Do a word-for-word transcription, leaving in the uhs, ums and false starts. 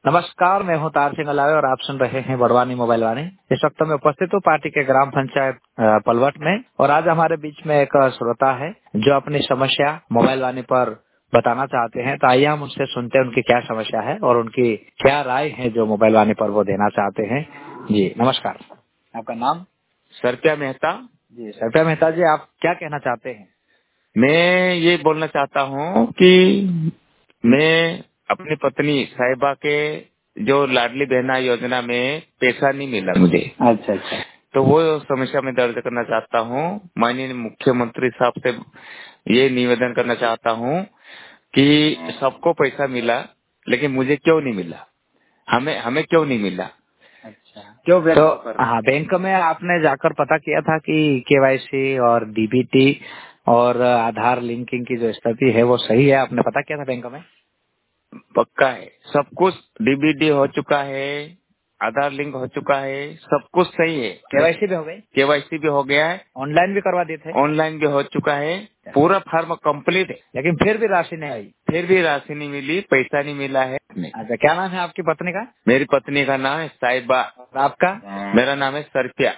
नमस्कार, मैं हूं तार सिंह अलावे और आप सुन रहे हैं बड़वानी मोबाइल वाणी। इस वक्त मैं उपस्थित हूं पार्टी के ग्राम पंचायत अ, पलवट में और आज हमारे बीच में एक श्रोता है जो अपनी समस्या मोबाइल वाणी पर बताना चाहते हैं। तो आइए हम उनसे सुनते हैं उनकी क्या समस्या है और उनकी क्या राय है जो मोबाइल वाणी पर वो देना चाहते हैं। जी नमस्कार, आपका नाम? सरप्या मेहता। जी सरप्या मेहता जी, आप क्या कहना चाहते हैं? मैं ये बोलना चाहता हूँ कि मैं अपनी पत्नी साहिबा के जो लाडली बहना योजना में पैसा नहीं मिला मुझे। अच्छा अच्छा। तो वो समस्या में दर्ज करना चाहता हूँ। माननीय मुख्यमंत्री साहब से ये निवेदन करना चाहता हूँ कि सबको पैसा मिला लेकिन मुझे क्यों नहीं मिला, हमें हमें क्यों नहीं मिला। अच्छा, क्यों बैंक तो हाँ, बैंक में आपने जाकर पता किया था कि केवाईसी और डीबीटी और आधार लिंकिंग की जो स्थिति है वो सही है? आपने पता किया था बैंक में? पक्का है, सब कुछ डीबीडी हो चुका है, आधार लिंक हो चुका है, सब कुछ सही है। केवाईसी भी हो गई, केवाईसी भी हो गया है, ऑनलाइन भी करवा दिए थे, ऑनलाइन भी हो चुका है, पूरा फॉर्म कंप्लीट है, लेकिन फिर भी राशि नहीं आई। फिर भी राशि नहीं मिली, पैसा नहीं मिला है। अच्छा, क्या नाम है आपकी पत्नी का? मेरी पत्नी का नाम है साहिबा। और आपका? मेरा नाम है सरप्या।